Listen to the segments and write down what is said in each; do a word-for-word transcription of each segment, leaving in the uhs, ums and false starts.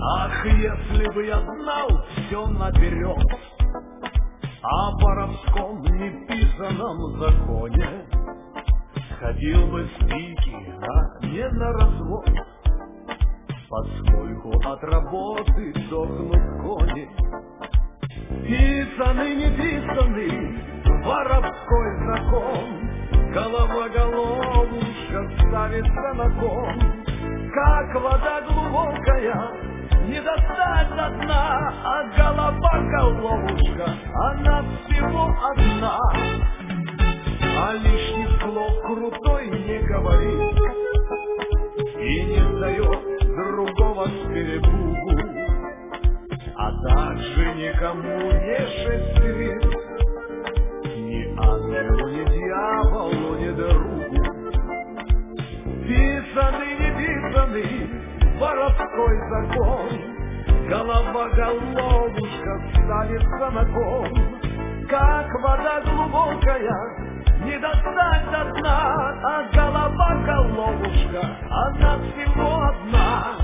Ах, если бы я знал все наперед о воровском неписанном законе, ходил бы с пики, а не на развод, поскольку от работы дохнут кони. Писанный, неписанный воровской закон, голова-головушка ставится на кон. Как вода глубокая, не достать до дна, а голова-головушка, она всего одна. А лишний слов крутой не говорит и не сдает другого с перепугу, а также никому не шестерит, ни ангелу, ни дьяволу, ни другу. Писанный, неписанный воровской закон, голова-головушка ставится на кон. Как вода глубокая, не достать до дна, а голова-головушка, она всего одна.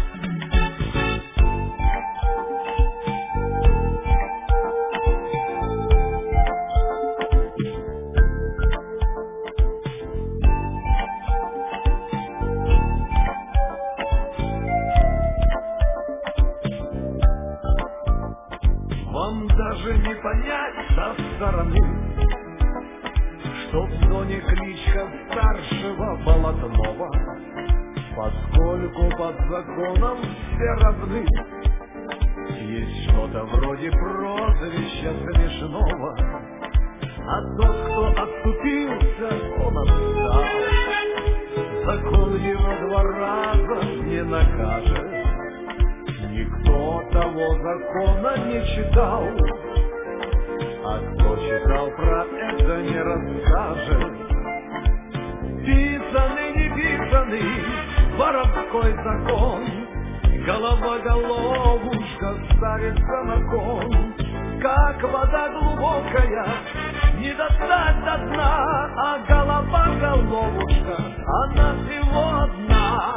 Вам даже не понять со стороны, что в зоне кличка старшего Болотного, поскольку под законом все равны. Есть что-то вроде прозвища смешного, а тот, кто отступился, он отстал. Закон его два раза не накажет, никто того закона не читал, а кто читал, про это не расскажет. Писанный, неписанный воровской закон, голова-головушка ставится на кон. Как вода глубокая, не достать до дна, а голова-головушка, она всего одна.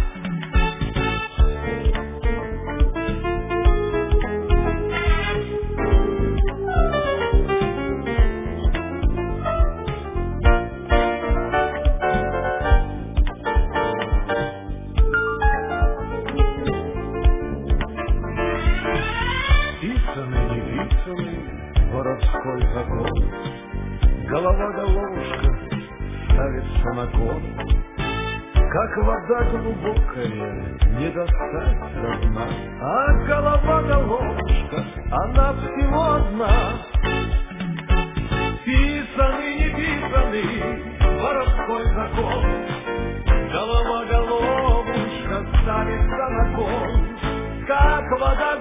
Воровской закон, голова-головушка ставится на кон. Как вода глубокая, не достать до дна, а голова-головушка, она всего одна. Писанный, неписанный воровской закон, голова-головушка ставится на кон. Как вода